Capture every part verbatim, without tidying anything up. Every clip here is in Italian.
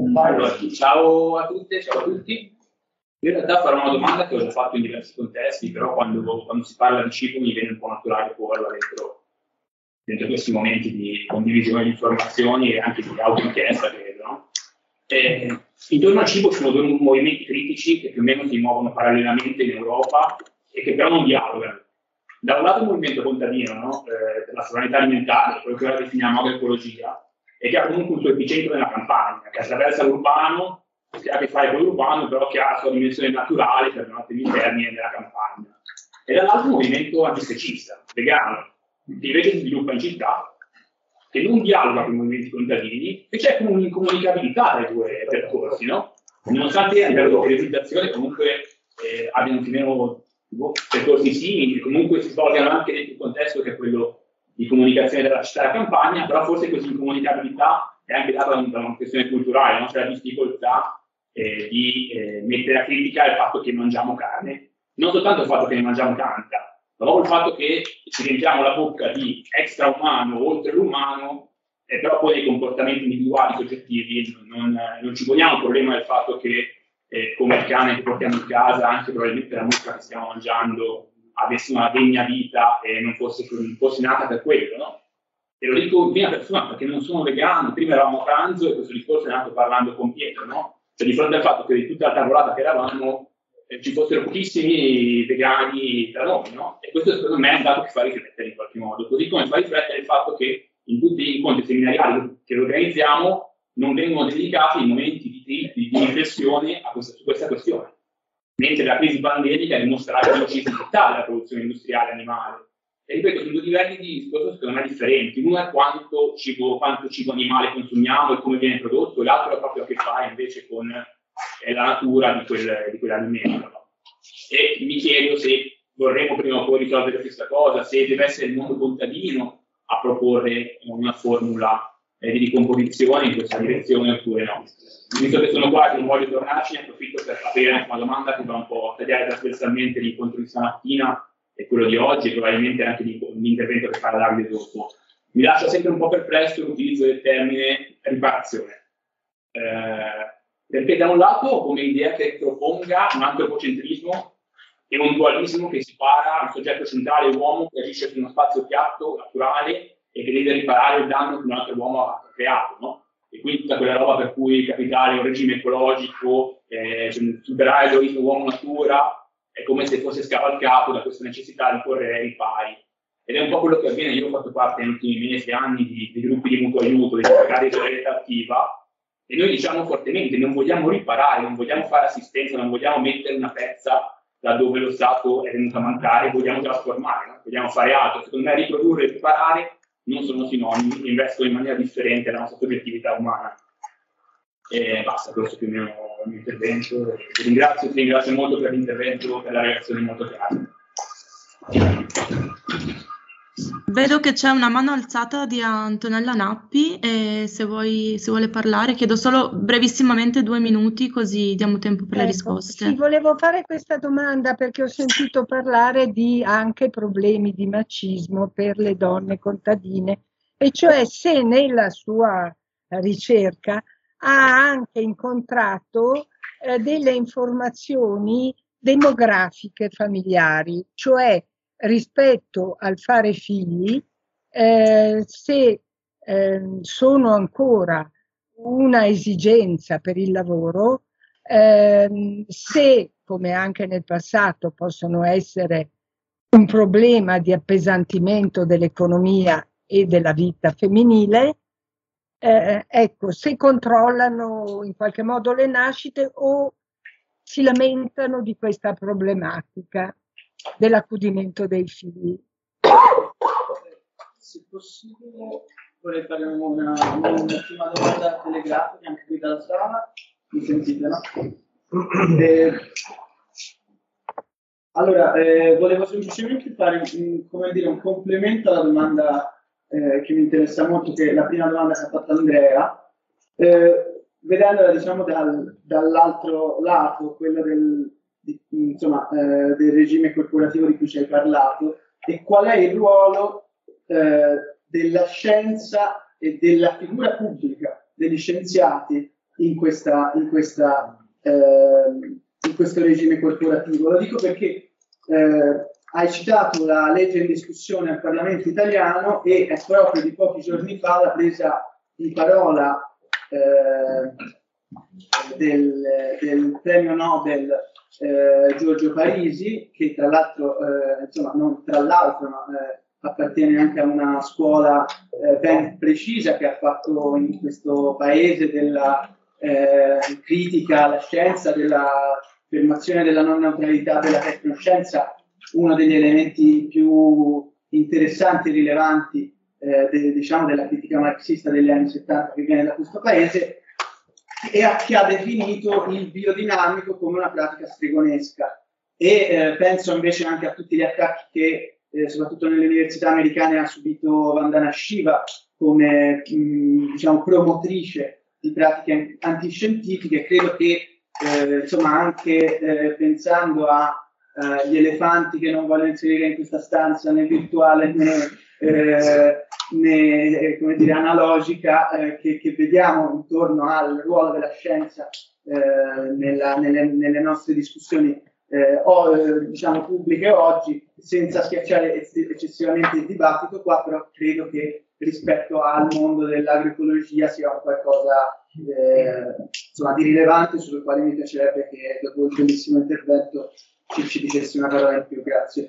Allora, ciao a tutte, ciao a tutti. Io in realtà farò una domanda che ho già fatto in diversi contesti, però quando, quando si parla di cibo mi viene un po' naturale porla dentro, dentro questi momenti di condivisione di informazioni e anche di autoinchiesta, credo, no? E, intorno al cibo ci sono due movimenti critici che più o meno si muovono parallelamente in Europa e che però non dialogano. Da un lato il movimento contadino, no? eh, la sovranità alimentare, quello che ora definiamo agroecologia, e che ha comunque il suo epicentro nella campagna, che attraversa l'urbano, che ha a che fare con l'urbano, però che ha la sua dimensione naturale, per non i termini, nella campagna. E dall'altro il movimento antispecista, vegano, che invece si sviluppa in città, che non dialoga con i movimenti contadini, e c'è un'incomunicabilità tra i due percorsi, no? Nonostante a livello di realizzazione comunque eh, abbiano più o meno percorsi simili, comunque si svolgano anche nel un contesto che è quello di comunicazione della città e della campagna, però forse questa incomunicabilità è anche data da una questione culturale, no? Cioè la difficoltà eh, di eh, mettere a critica il fatto che mangiamo carne, non soltanto il fatto che ne mangiamo tanta, ma proprio il fatto che ci riempiamo la bocca di extraumano oltre l'umano, eh, però poi nei comportamenti individuali, soggettivi, non, non ci poniamo il problema del fatto che eh, come il cane che portiamo in casa, anche probabilmente la mucca che stiamo mangiando, avesse una degna vita e non fosse, fosse nata per quello, no? E lo dico in prima persona perché non sono vegano, prima eravamo a pranzo e questo discorso è nato parlando con Pietro, no? Cioè di fronte al fatto che di tutta la tavolata che eravamo eh, ci fossero pochissimi vegani tra noi, no? E questo secondo me è un dato che fa riflettere in qualche modo, così come fa riflettere il fatto che in tutti gli incontri seminariali che organizziamo non vengono dedicati i momenti di, di, di riflessione a questa, su questa questione. Mentre la crisi pandemica ha dimostrato la necessità della produzione industriale animale. E ripeto, sono due livelli di discorso secondo me differenti. Uno è quanto cibo, quanto cibo animale consumiamo e come viene prodotto, e l'altro è proprio a che fare invece con eh, la natura di, quel, di quell'alimento. No? E mi chiedo se vorremmo prima o poi risolvere questa cosa, se deve essere il mondo contadino a proporre una formula eh, di ricomposizione in questa direzione oppure no. Visto che sono qua e non voglio tornarci, ne approfitto per aprire anche una domanda che va un po' a tagliare trasversalmente l'incontro di stamattina e quello di oggi e probabilmente anche l'intervento che farà Davide dopo. Mi lascia sempre un po' perplesso l'utilizzo del termine riparazione. Eh, perché da un lato come idea che proponga un antropocentrismo e un dualismo che separa il soggetto centrale, l'uomo, che agisce su uno spazio piatto, naturale, e che deve riparare il danno che un altro uomo ha creato, no? E quindi tutta quella roba per cui il capitale è un regime ecologico, eh, superare l'egoismo uomo-natura, è come se fosse scavalcato da questa necessità di correre ai ripari. Ed è un po' quello che avviene. Io ho fatto parte negli ultimi mesi e anni di, di gruppi di mutuo aiuto, di mercati di solidarietà attiva, e noi diciamo fortemente non vogliamo riparare, non vogliamo fare assistenza, non vogliamo mettere una pezza laddove lo Stato è venuto a mancare, vogliamo trasformare, no? Vogliamo fare altro. Secondo me riprodurre e riparare non sono sinonimi, investono in maniera differente la nostra soggettività umana. E basta, questo più o meno il mio intervento. Vi ringrazio, ti ringrazio molto per l'intervento, per la reazione molto chiara. Vedo che c'è una mano alzata di Antonella Nappi e se, vuoi, se vuole parlare chiedo solo brevissimamente due minuti così diamo tempo per le Ecco, risposte. sì, volevo fare questa domanda perché ho sentito parlare di anche problemi di macismo per le donne contadine, e cioè se nella sua ricerca ha anche incontrato eh, delle informazioni demografiche familiari, cioè rispetto al fare figli, eh, se eh, sono ancora una esigenza per il lavoro, eh, se come anche nel passato possono essere un problema di appesantimento dell'economia e della vita femminile, eh, ecco, se controllano in qualche modo le nascite o si lamentano di questa problematica dell'accudimento dei figli. Se possibile vorrei fare una, un'ultima domanda telegrafica anche qui dalla sala. Mi sentite, no? Eh, allora, eh, volevo semplicemente fare un, come dire, un complemento alla domanda eh, che mi interessa molto, che è la prima domanda che ha fatto Andrea, eh, vedendola diciamo dal, dall'altro lato, quello del, di, insomma, eh, del regime corporativo di cui ci hai parlato, e qual è il ruolo eh, della scienza e della figura pubblica degli scienziati in, questa, in, questa, eh, in questo regime corporativo. Lo dico perché eh, hai citato la legge in discussione al Parlamento italiano e è proprio di pochi giorni fa la presa di parola eh, del, del premio Nobel eh, Giorgio Parisi, che tra l'altro, eh, insomma, non tra l'altro, ma eh, appartiene anche a una scuola eh, ben precisa che ha fatto in questo paese della eh, critica alla scienza, dell'affermazione della non neutralità della tecnoscienza, uno degli elementi più interessanti e rilevanti eh, de, diciamo, della critica marxista degli anni settanta che viene da questo paese, e a, che ha definito il biodinamico come una pratica stregonesca. E eh, penso invece anche a tutti gli attacchi che eh, soprattutto nelle università americane ha subito Vandana Shiva come mh, diciamo, promotrice di pratiche antiscientifiche. Credo che eh, insomma anche eh, pensando agli uh, elefanti che non voglio inserire in questa stanza né virtuale né, eh, né come dire, analogica eh, che, che vediamo intorno al ruolo della scienza eh, nella, nelle, nelle nostre discussioni eh, o, eh, diciamo pubbliche oggi, senza schiacciare eccessivamente il dibattito qua, però credo che rispetto al mondo dell'agroecologia sia qualcosa eh, insomma, di rilevante, sul quale mi piacerebbe che dopo il bellissimo intervento ci, ci dicessi una parola in più. Grazie.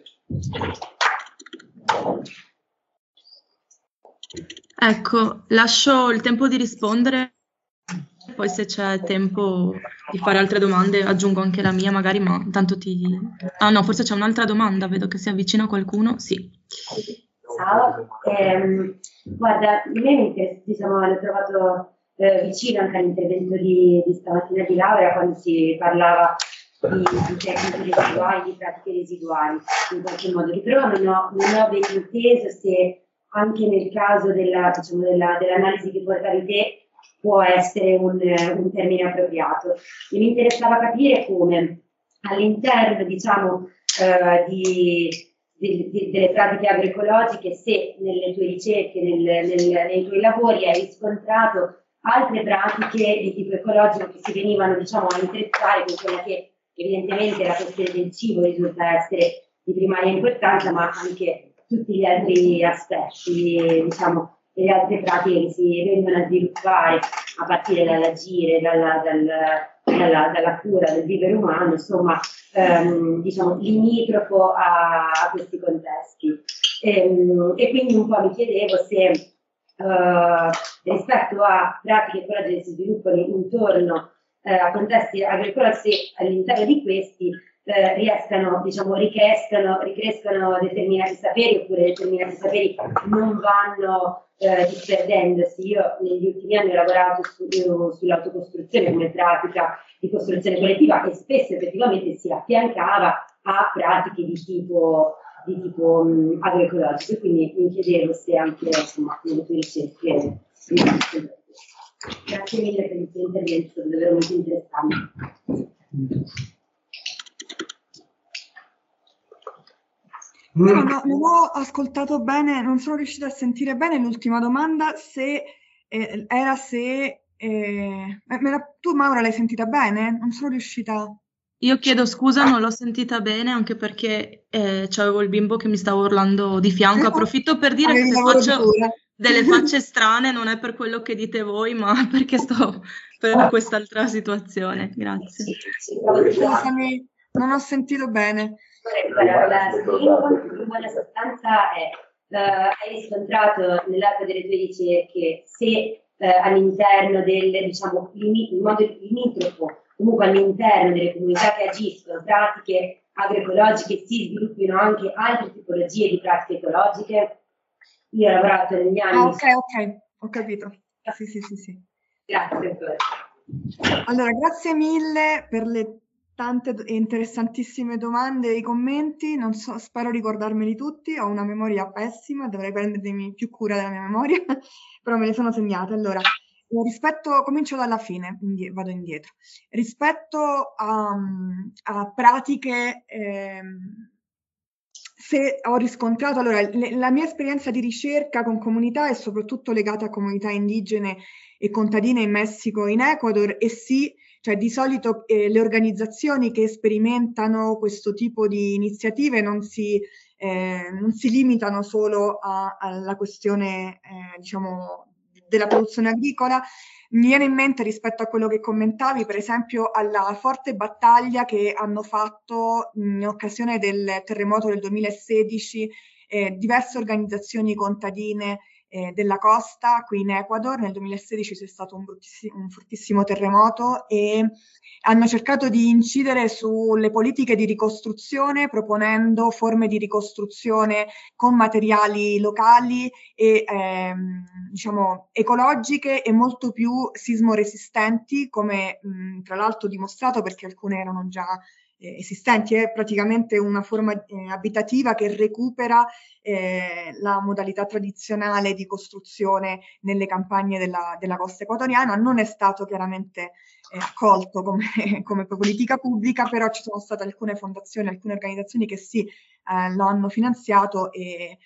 Ecco, lascio il tempo di rispondere, poi se c'è tempo di fare altre domande aggiungo anche la mia magari, ma tanto ti... Ah no, forse c'è un'altra domanda, vedo che si avvicina qualcuno, sì. Ciao, eh, guarda, a me mi interessa, diciamo, l'ho trovato eh, vicino anche all'intervento di, di stamattina di Laura quando si parlava di, di tecniche residuali, di pratiche residuali, in qualche modo, che però non ho, non ho ben inteso se anche nel caso della, diciamo, della, dell'analisi che portavi te può essere un, un termine appropriato. E mi interessava capire come all'interno, diciamo, eh, di, di, di, delle pratiche agroecologiche, se nelle tue ricerche, nel, nel, nei tuoi lavori hai riscontrato altre pratiche di tipo ecologico che si venivano, diciamo, a intrecciare con quella che evidentemente la questione del cibo risulta essere di primaria importanza, ma anche tutti gli altri aspetti, diciamo, e le altre pratiche che si vengono a sviluppare a partire dall'agire, dalla, dalla, dalla, dalla cura del vivere umano, insomma, ehm, diciamo, limitrofo a, a questi contesti. E, e quindi un po' mi chiedevo se Uh, rispetto a pratiche ecologiche che si sviluppano intorno uh, a contesti agricoli, se all'interno di questi uh, riescano, diciamo, ricrescano, ricrescano determinati saperi, oppure determinati saperi non vanno uh, disperdendosi. Io negli ultimi anni ho lavorato su, sull'autocostruzione come pratica di costruzione collettiva e spesso effettivamente si affiancava a pratiche di tipo di tipo um, agroecologico, quindi mi chiedevo se anche, insomma, nelle tue ricerche. Grazie mille per il tuo intervento, è stato davvero molto interessante. No, no, non ho ascoltato bene, non sono riuscita a sentire bene l'ultima domanda, se eh, era se... Eh, me la, tu Maura l'hai sentita bene? Non sono riuscita... Io chiedo scusa, non l'ho sentita bene, anche perché eh, c'avevo il bimbo che mi stava urlando di fianco. Approfitto per dire che se faccio delle facce strane non è per quello che dite voi, ma perché sto per quest'altra situazione. Grazie. Scusami, non ho sentito bene. La buona sostanza è, uh, hai riscontrato nell'arco delle tue ricerche se uh, all'interno del, diciamo, in modo limitrofo, comunque all'interno delle comunità che agiscono pratiche agroecologiche, si sviluppino anche altre tipologie di pratiche ecologiche. Io ho lavorato negli anni... Ah, ok, ok, ho capito. Sì, sì, sì, sì. Grazie. Allora, grazie mille per le tante e interessantissime domande e i commenti. Non so, spero ricordarmeli tutti. Ho una memoria pessima, dovrei prendermi più cura della mia memoria, però me le sono segnate. Allora, rispetto, comincio dalla fine, indie, vado indietro. Rispetto a, a pratiche eh, se ho riscontrato, allora, le, la mia esperienza di ricerca con comunità è soprattutto legata a comunità indigene e contadine in Messico e in Ecuador, e sì, cioè di solito eh, le organizzazioni che sperimentano questo tipo di iniziative non si, eh, non si limitano solo a, alla questione, eh, diciamo, della produzione agricola. Mi viene in mente, rispetto a quello che commentavi, per esempio alla forte battaglia che hanno fatto in occasione del terremoto del duemilasedici eh, diverse organizzazioni contadine eh, della costa qui in Ecuador. Nel duemilasedici c'è stato un, un fortissimo terremoto e hanno cercato di incidere sulle politiche di ricostruzione, proponendo forme di ricostruzione con materiali locali e ehm, diciamo ecologiche e molto più sismoresistenti, come mh, tra l'altro dimostrato perché alcune erano già eh, esistenti. È praticamente una forma eh, abitativa che recupera eh, la modalità tradizionale di costruzione nelle campagne della, della costa ecuatoriana. Non è stato chiaramente eh, accolto come, come politica pubblica, però ci sono state alcune fondazioni, alcune organizzazioni che sì, eh, lo hanno finanziato. E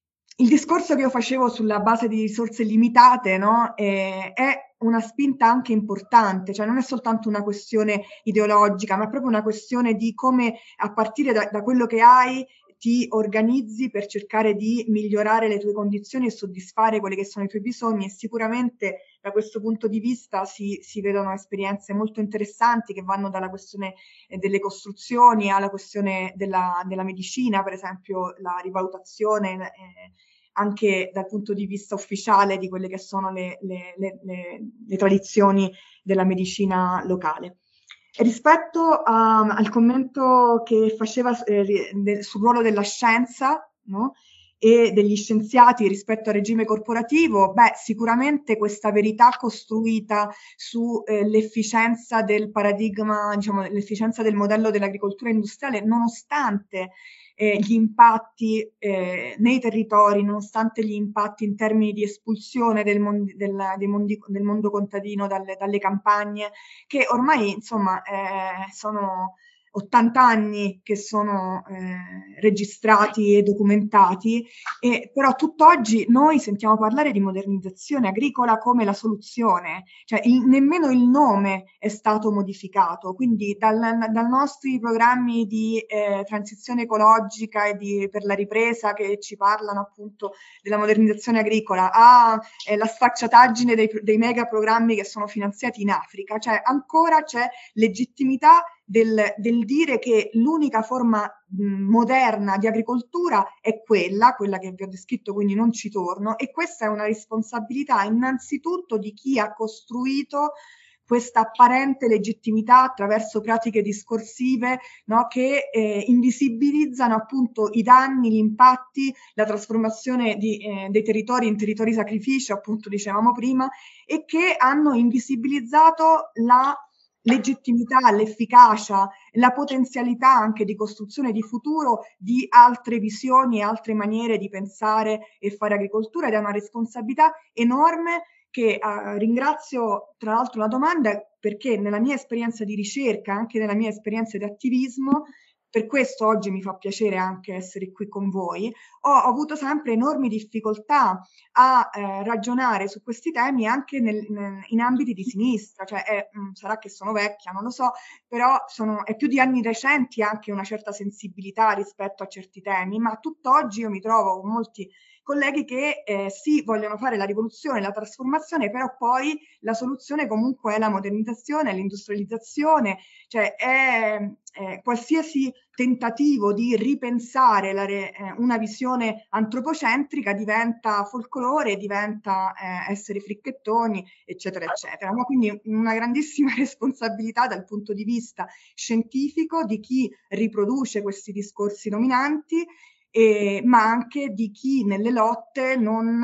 il discorso che io facevo sulla base di risorse limitate, no, eh, è una spinta anche importante, cioè non è soltanto una questione ideologica, ma è proprio una questione di come, a partire da, da quello che hai, ti organizzi per cercare di migliorare le tue condizioni e soddisfare quelli che sono i tuoi bisogni. E sicuramente da questo punto di vista si, si vedono esperienze molto interessanti che vanno dalla questione eh, delle costruzioni alla questione della, della medicina, per esempio la rivalutazione eh, anche dal punto di vista ufficiale di quelle che sono le, le, le, le, le tradizioni della medicina locale. Rispetto a, al commento che faceva eh, de, sul ruolo della scienza, no? E degli scienziati rispetto al regime corporativo, beh, sicuramente questa verità costruita sull'efficienza eh, del paradigma, diciamo, l'efficienza del modello dell'agricoltura industriale, nonostante eh, gli impatti eh, nei territori, nonostante gli impatti in termini di espulsione del, mondi, del, dei mondi, del mondo contadino dalle, dalle campagne, che ormai insomma eh, sono ottanta anni che sono eh, registrati e documentati, e però tutt'oggi noi sentiamo parlare di modernizzazione agricola come la soluzione, cioè il, nemmeno il nome è stato modificato, quindi dal, dai nostri programmi di eh, transizione ecologica e di, per la ripresa che ci parlano appunto della modernizzazione agricola a eh, la sfacciataggine dei, dei mega programmi che sono finanziati in Africa, cioè ancora c'è legittimità Del, del dire che l'unica forma mh, moderna di agricoltura è quella, quella che vi ho descritto, quindi non ci torno, e questa è una responsabilità innanzitutto di chi ha costruito questa apparente legittimità attraverso pratiche discorsive, no, che eh, invisibilizzano appunto i danni, gli impatti, la trasformazione di, eh, dei territori in territori sacrificio, appunto dicevamo prima, e che hanno invisibilizzato la legittimità, l'efficacia, la potenzialità anche di costruzione di futuro di altre visioni e altre maniere di pensare e fare agricoltura, ed è una responsabilità enorme che eh, ringrazio tra l'altro la domanda, perché nella mia esperienza di ricerca, anche nella mia esperienza di attivismo, per questo oggi mi fa piacere anche essere qui con voi, ho, ho avuto sempre enormi difficoltà a eh, ragionare su questi temi anche nel, nel, in ambiti di sinistra, cioè è, mh, sarà che sono vecchia, non lo so, però sono, è più di anni recenti anche una certa sensibilità rispetto a certi temi, ma tutt'oggi io mi trovo con molti colleghi che eh, sì, vogliono fare la rivoluzione, la trasformazione, però poi la soluzione comunque è la modernizzazione, l'industrializzazione, cioè è, è qualsiasi tentativo di ripensare la, eh, una visione antropocentrica diventa folklore, diventa eh, essere fricchettoni, eccetera, eccetera. Ma quindi una grandissima responsabilità dal punto di vista scientifico di chi riproduce questi discorsi dominanti, Eh, ma anche di chi nelle lotte non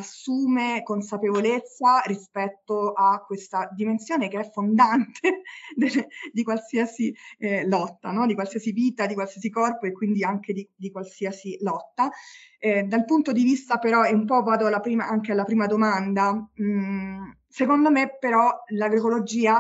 assume consapevolezza rispetto a questa dimensione che è fondante de, di qualsiasi eh, lotta, no? Di qualsiasi vita, di qualsiasi corpo, e quindi anche di, di qualsiasi lotta. Eh, dal punto di vista però, e un po' vado alla prima, anche alla prima domanda, mh, secondo me però l'agroecologia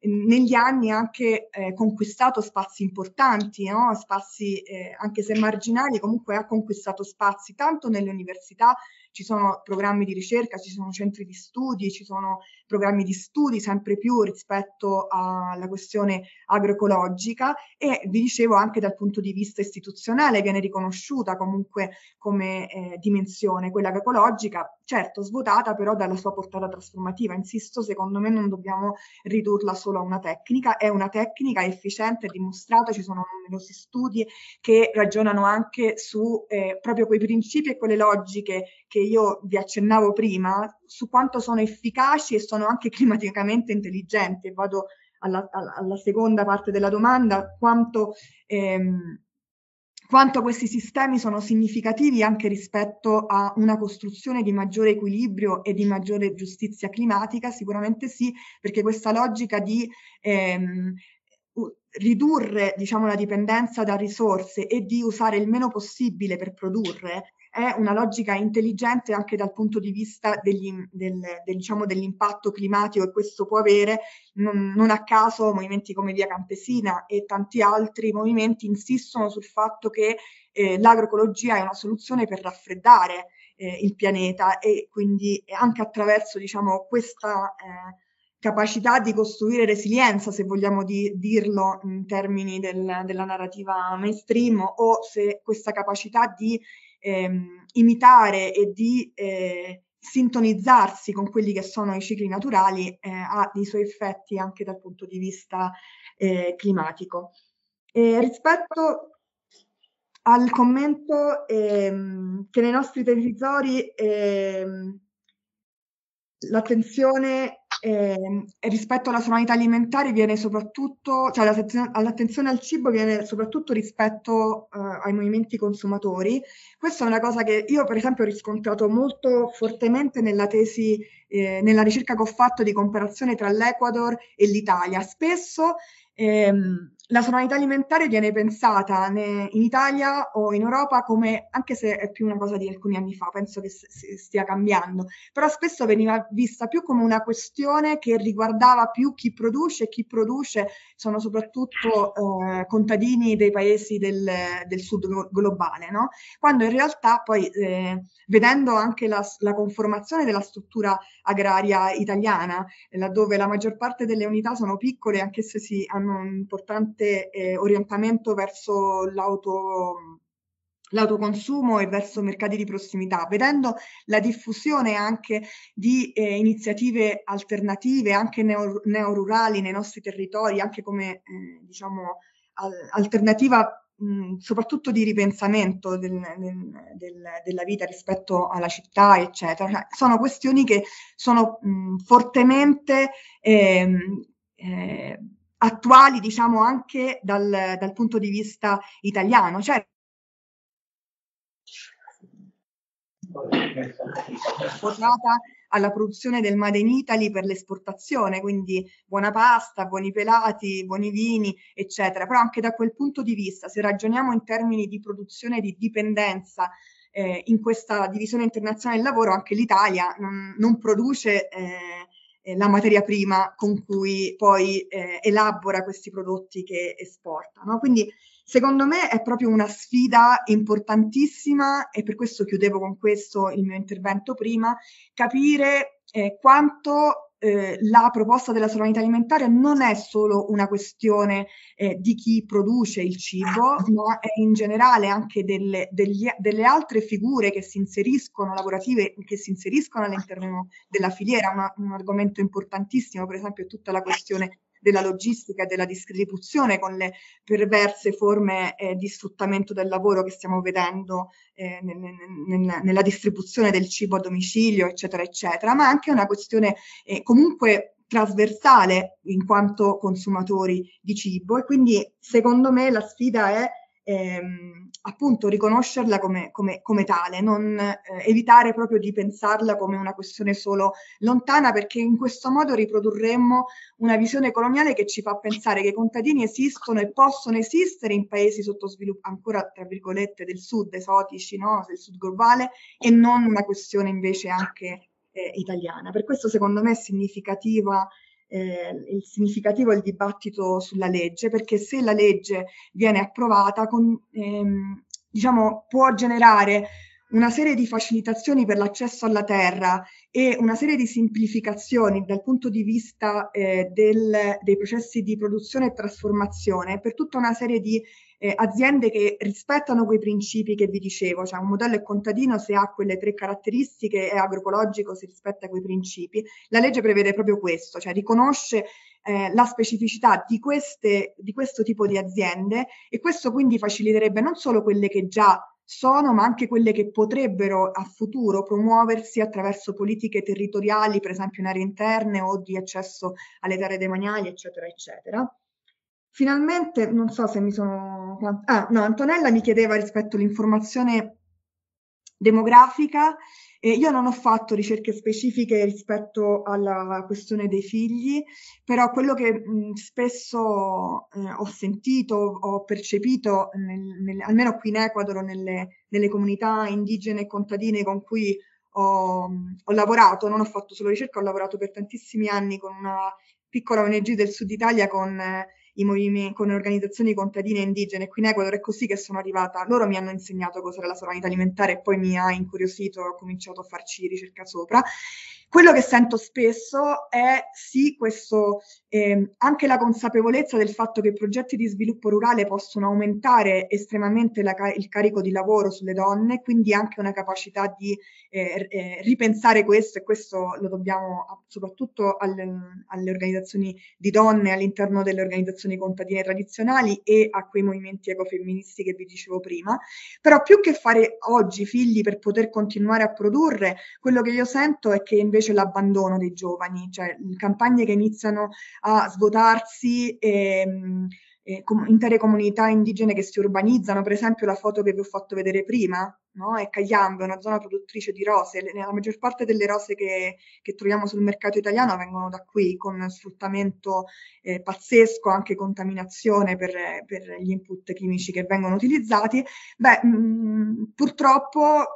negli anni anche eh, conquistato spazi importanti, no? Spazi eh, anche se marginali, comunque ha conquistato spazi tanto nelle università, ci sono programmi di ricerca, ci sono centri di studi, ci sono programmi di studi sempre più rispetto alla questione agroecologica, e vi dicevo anche dal punto di vista istituzionale viene riconosciuta comunque come eh, dimensione quella agroecologica, certo svuotata però dalla sua portata trasformativa. Insisto, secondo me non dobbiamo ridurla solo a una tecnica, è una tecnica efficiente, dimostrata, ci sono numerosi studi che ragionano anche su eh, proprio quei principi e quelle logiche che io vi accennavo prima, su quanto sono efficaci e sono anche climaticamente intelligenti. Vado alla, alla, alla seconda parte della domanda, quanto, ehm, quanto questi sistemi sono significativi anche rispetto a una costruzione di maggiore equilibrio e di maggiore giustizia climatica. Sicuramente sì, perché questa logica di ehm, ridurre, diciamo, la dipendenza da risorse e di usare il meno possibile per produrre è una logica intelligente anche dal punto di vista degli, del, del, diciamo, dell'impatto climatico che questo può avere. Non, non a caso movimenti come Via Campesina e tanti altri movimenti insistono sul fatto che eh, l'agroecologia è una soluzione per raffreddare eh, il pianeta, e quindi anche attraverso, diciamo, questa eh, capacità di costruire resilienza, se vogliamo di, dirlo in termini del, della narrativa mainstream, o se questa capacità di ehm, imitare e di eh, sintonizzarsi con quelli che sono i cicli naturali eh, ha i suoi effetti anche dal punto di vista eh, climatico. E rispetto al commento ehm, che nei nostri territori ehm, l'attenzione eh, rispetto alla sovranità alimentare viene soprattutto, cioè l'attenzione al cibo viene soprattutto rispetto eh, ai movimenti consumatori. Questa è una cosa che io per esempio ho riscontrato molto fortemente nella tesi, eh, nella ricerca che ho fatto di comparazione tra l'Ecuador e l'Italia. Spesso ehm, la sovranità alimentare viene pensata ne, in Italia o in Europa come, anche se è più una cosa di alcuni anni fa, penso che s- stia cambiando, però spesso veniva vista più come una questione che riguardava più chi produce, e chi produce sono soprattutto eh, contadini dei paesi del, del sud globale, no? Quando in realtà poi eh, vedendo anche la, la conformazione della struttura agraria italiana, laddove la maggior parte delle unità sono piccole, anche se si hanno un importante eh, orientamento verso l'auto l'autoconsumo e verso mercati di prossimità, vedendo la diffusione anche di eh, iniziative alternative, anche neo, neorurali nei nostri territori, anche come eh, diciamo al, alternativa mh, soprattutto di ripensamento del, del, del, della vita rispetto alla città, eccetera. Sono questioni che sono mh, fortemente ehm, eh, attuali, diciamo, anche dal, dal punto di vista italiano. Cioè, portata alla produzione del Made in Italy per l'esportazione, quindi buona pasta, buoni pelati, buoni vini, eccetera. Però anche da quel punto di vista, se ragioniamo in termini di produzione di dipendenza eh, in questa divisione internazionale del lavoro, anche l'Italia non, non produce eh, la materia prima con cui poi eh, elabora questi prodotti che esporta, no? Quindi secondo me è proprio una sfida importantissima, e per questo chiudevo con questo il mio intervento prima, capire eh, quanto eh, la proposta della sovranità alimentare non è solo una questione eh, di chi produce il cibo, ma è in generale anche delle, degli, delle altre figure che si inseriscono, lavorative, che si inseriscono all'interno della filiera. Una, un argomento importantissimo, per esempio, è tutta la questione della logistica e della distribuzione, con le perverse forme eh, di sfruttamento del lavoro che stiamo vedendo eh, nel, nel, nella distribuzione del cibo a domicilio, eccetera, eccetera, ma anche una questione eh, comunque trasversale in quanto consumatori di cibo. E quindi secondo me la sfida è ehm, appunto riconoscerla come, come, come tale, non eh, evitare proprio di pensarla come una questione solo lontana, perché in questo modo riprodurremmo una visione coloniale che ci fa pensare che i contadini esistono e possono esistere in paesi sottosviluppati, ancora tra virgolette del sud, esotici, no? Del sud globale, e non una questione invece anche eh, italiana. Per questo secondo me è significativa eh, il significativo il dibattito sulla legge, perché se la legge viene approvata, con, ehm, diciamo, può generare una serie di facilitazioni per l'accesso alla terra e una serie di semplificazioni dal punto di vista eh, del, dei processi di produzione e trasformazione per tutta una serie di eh, aziende che rispettano quei principi che vi dicevo, cioè un modello è contadino se ha quelle tre caratteristiche, è agroecologico se rispetta quei principi. La legge prevede proprio questo, cioè riconosce eh, la specificità di, queste, di questo tipo di aziende, e questo quindi faciliterebbe non solo quelle che già sono, ma anche quelle che potrebbero a futuro promuoversi attraverso politiche territoriali, per esempio in aree interne o di accesso alle terre demaniali, eccetera, eccetera. Finalmente, non so se mi sono... Ah, no, Antonella mi chiedeva rispetto all'informazione demografica. Eh, io non ho fatto ricerche specifiche rispetto alla questione dei figli, però quello che mh, spesso eh, ho sentito, ho percepito, nel, nel, almeno qui in Ecuador, nelle, nelle comunità indigene e contadine con cui ho, ho lavorato, non ho fatto solo ricerca, ho lavorato per tantissimi anni con una piccola O N G del sud Italia con... Eh, I movimenti, con organizzazioni contadine e indigene. Qui in Ecuador è così che sono arrivata. Loro mi hanno insegnato cos'era la sovranità alimentare e poi mi ha incuriosito, ho cominciato a farci ricerca sopra. Quello che sento spesso è sì questo, eh, anche la consapevolezza del fatto che progetti di sviluppo rurale possono aumentare estremamente la, il carico di lavoro sulle donne, quindi anche una capacità di eh, eh, ripensare questo, e questo lo dobbiamo soprattutto alle, alle organizzazioni di donne all'interno delle organizzazioni contadine tradizionali e a quei movimenti ecofemministi che vi dicevo prima. Però più che fare oggi figli per poter continuare a produrre, quello che io sento è che invece l'abbandono dei giovani, cioè campagne che iniziano a svuotarsi, ehm, eh, com- intere comunità indigene che si urbanizzano. Per esempio la foto che vi ho fatto vedere prima, no? È Cayambe, una zona produttrice di rose. Le, la maggior parte delle rose che, che troviamo sul mercato italiano vengono da qui, con sfruttamento eh, pazzesco, anche contaminazione per, per gli input chimici che vengono utilizzati. Beh, mh, purtroppo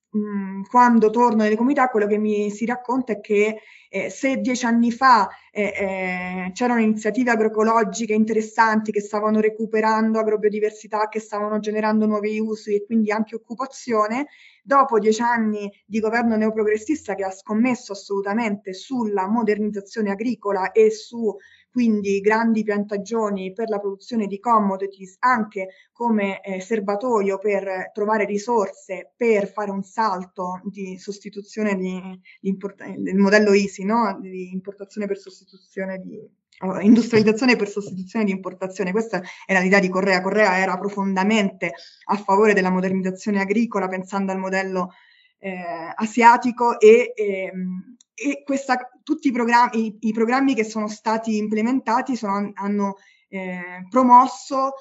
mh, quando torno nelle comunità quello che mi si racconta è che eh, se dieci anni fa eh, eh, c'erano iniziative agroecologiche interessanti che stavano recuperando agrobiodiversità, che stavano generando nuovi usi e quindi anche occupazione, dopo dieci anni di governo neoprogressista che ha scommesso assolutamente sulla modernizzazione agricola e su quindi grandi piantagioni per la produzione di commodities anche come eh, serbatoio per trovare risorse per fare un salto di sostituzione di, di del modello Easy, no? Di importazione per sostituzione di uh, industrializzazione per sostituzione di importazione. Questa era l'idea di Correa. Correa era profondamente a favore della modernizzazione agricola, pensando al modello eh, asiatico e, ehm, e questa, tutti i programmi, i, i programmi che sono stati implementati sono, hanno eh, promosso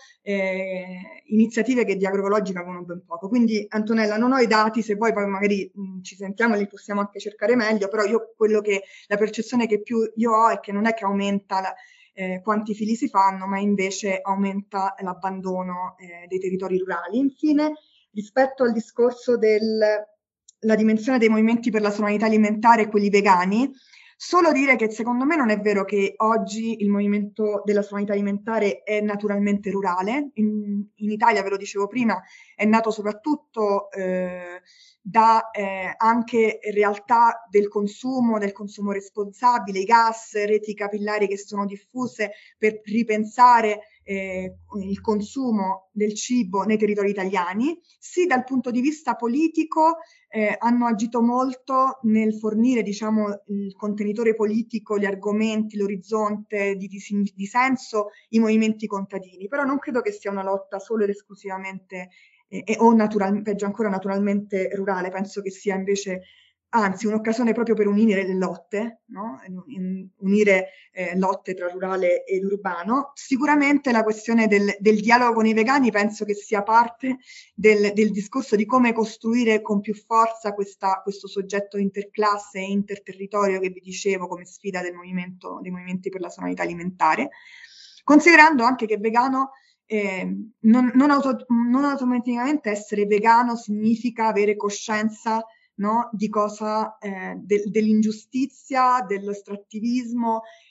eh, iniziative che di agroecologica avevano ben poco. Quindi Antonella, non ho i dati, se vuoi poi magari mh, ci sentiamo e li possiamo anche cercare meglio, però io quello che la percezione che più io ho è che non è che aumenta la, eh, quanti figli si fanno, ma invece aumenta l'abbandono eh, dei territori rurali. Infine, rispetto al discorso del la dimensione dei movimenti per la sovranità alimentare e quelli vegani, solo dire che secondo me non è vero che oggi il movimento della sovranità alimentare è naturalmente rurale. In, in Italia, ve lo dicevo prima, è nato soprattutto eh, da eh, anche realtà del consumo, del consumo responsabile, i gas, reti capillari che sono diffuse per ripensare eh, il consumo del cibo nei territori italiani. Sì, dal punto di vista politico eh, hanno agito molto nel fornire, diciamo, il contenitore politico, gli argomenti, l'orizzonte di, di, di senso, i movimenti contadini, però non credo che sia una lotta solo ed esclusivamente eh, o natural, peggio ancora naturalmente rurale. Penso che sia invece anzi un'occasione proprio per unire le lotte, no? Unire eh, lotte tra rurale ed urbano. Sicuramente la questione del, del dialogo con i vegani penso che sia parte del, del discorso di come costruire con più forza questa, questo soggetto interclasse e interterritorio che vi dicevo come sfida del movimento, dei movimenti per la sovranità alimentare, considerando anche che vegano Eh, non, non, auto, non automaticamente essere vegano significa avere coscienza, no, di cosa, eh, de, dell'ingiustizia, dell'estrattivismo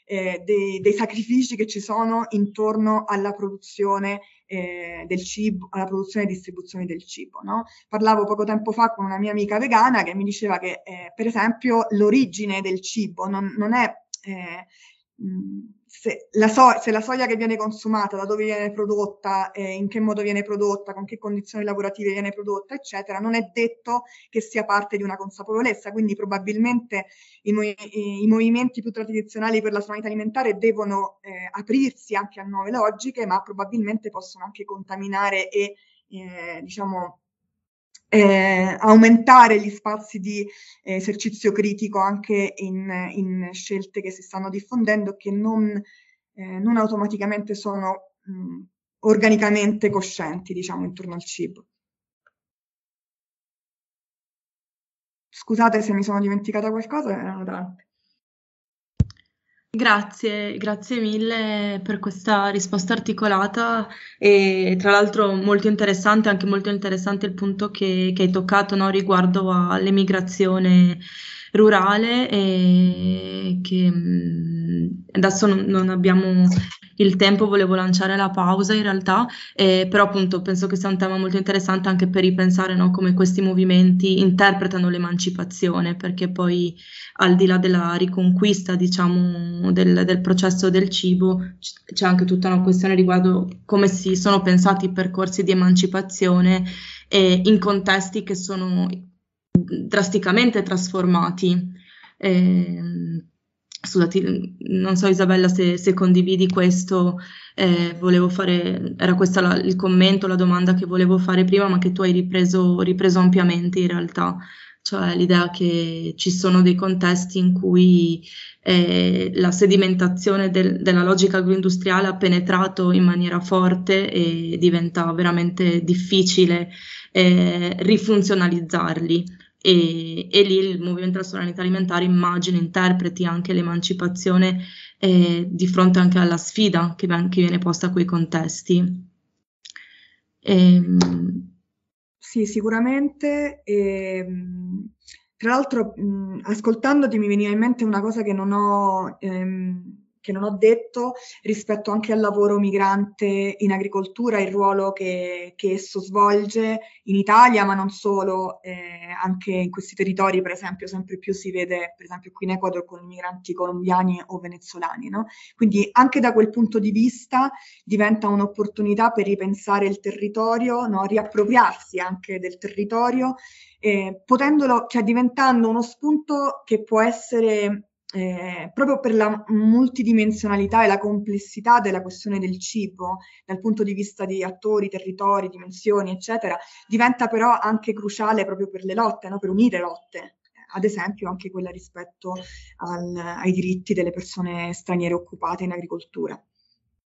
eh, dei, dei sacrifici che ci sono intorno alla produzione eh, del cibo, alla produzione e distribuzione del cibo, no? Parlavo poco tempo fa con una mia amica vegana che mi diceva che, eh, per esempio, l'origine del cibo non, non è... Eh, Se la, so- se la soia che viene consumata, da dove viene prodotta, eh, in che modo viene prodotta, con che condizioni lavorative viene prodotta, eccetera, non è detto che sia parte di una consapevolezza, quindi probabilmente i, mo- i movimenti più tradizionali per la sovranità alimentare devono eh, aprirsi anche a nuove logiche, ma probabilmente possono anche contaminare e, eh, diciamo, Eh, aumentare gli spazi di eh, esercizio critico anche in, in scelte che si stanno diffondendo che non, eh, non automaticamente sono mh, organicamente coscienti, diciamo, intorno al cibo. Scusate se mi sono dimenticata qualcosa, erano tante. Grazie, grazie mille per questa risposta articolata e tra l'altro molto interessante, anche molto interessante il punto che, che hai toccato, no, riguardo all'emigrazione rurale e che mh, adesso non, non abbiamo il tempo, volevo lanciare la pausa in realtà, eh, però appunto penso che sia un tema molto interessante anche per ripensare, no, come questi movimenti interpretano l'emancipazione, perché poi al di là della riconquista, diciamo, del, del processo del cibo, c'è anche tutta una questione riguardo come si sono pensati i percorsi di emancipazione eh, in contesti che sono drasticamente trasformati. Eh, scusati, non so Isabella se, se condividi questo, eh, volevo fare, era questo la, il commento, la domanda che volevo fare prima, ma che tu hai ripreso, ripreso ampiamente in realtà. Cioè l'idea che ci sono dei contesti in cui eh, la sedimentazione del, della logica agroindustriale ha penetrato in maniera forte e diventa veramente difficile eh, rifunzionalizzarli. E, e lì il movimento della sovranità alimentare immagino interpreti anche l'emancipazione eh, di fronte anche alla sfida che, che viene posta a quei contesti. E, Sì, sicuramente. E, mh, tra l'altro, mh, ascoltandoti mi veniva in mente una cosa che non ho, ehm, che non ho detto rispetto anche al lavoro migrante in agricoltura, il ruolo che, che esso svolge in Italia, ma non solo, eh, anche in questi territori, per esempio, sempre più si vede, per esempio, qui in Ecuador con i migranti colombiani o venezuelani, no? Quindi anche da quel punto di vista diventa un'opportunità per ripensare il territorio, no? Riappropriarsi anche del territorio, eh, potendolo, cioè diventando uno spunto che può essere eh, proprio per la multidimensionalità e la complessità della questione del cibo, dal punto di vista di attori, territori, dimensioni, eccetera, diventa però anche cruciale proprio per le lotte, no? Per unire lotte, ad esempio anche quella rispetto al, ai diritti delle persone straniere occupate in agricoltura.